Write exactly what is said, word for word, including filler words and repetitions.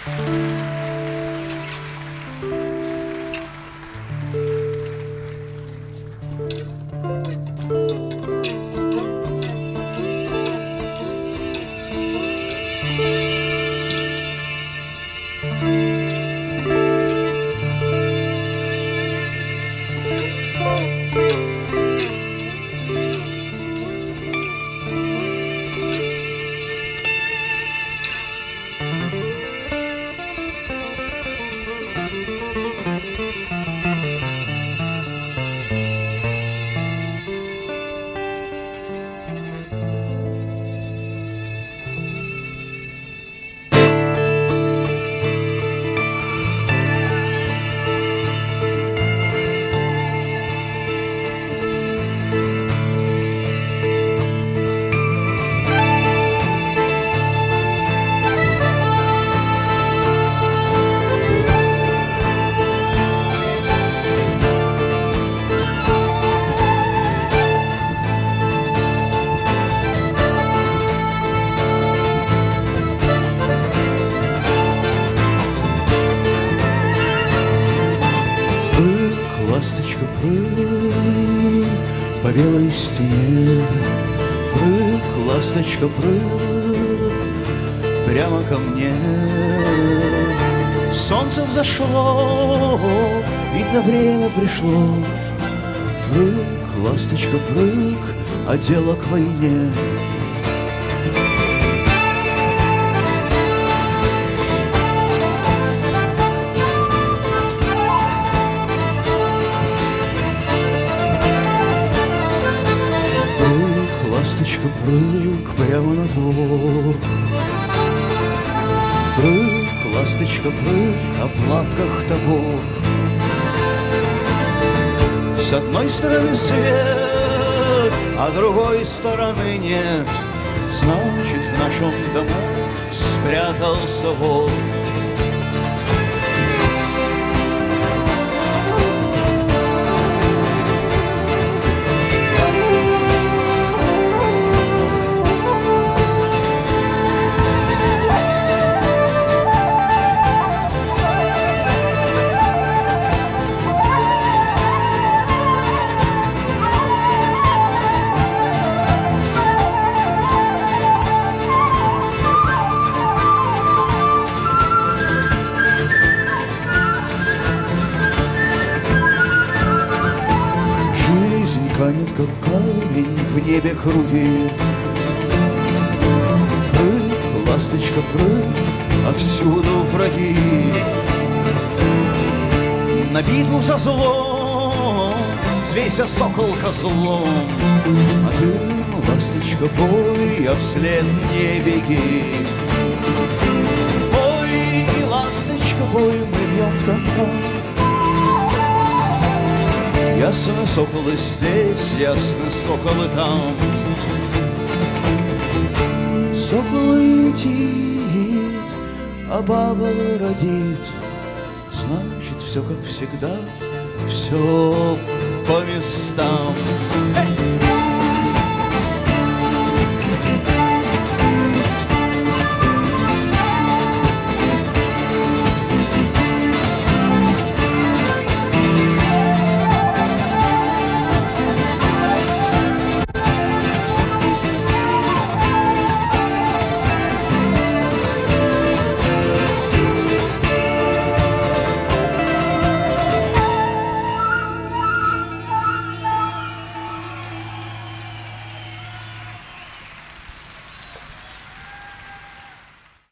Ласточка, прыг по белой стене, прыг, ласточка, прыг прямо ко мне. Солнце взошло, видно, время пришло. Прыг, ласточка, прыг, а дело к войне. Ласточка, прыг прямо на двор. Прыг, ласточка, прыг, а в лапках топор. С одной стороны свет, а другой стороны нет. Значит, в нашем дому спрятался вор. Канет, как камень, в небе круги. Прыг, ласточка, прыг, а всюду враги. На битву за зло взвейся, сокол, козлом. А ты, ласточка, пой, а вслед не беги. Пой, ласточка, пой, мы бьем в топор. Ясно, соколы здесь, ясно, соколы там. Сокол летит, а баба родит. Значит, все как всегда, все по местам. Эй!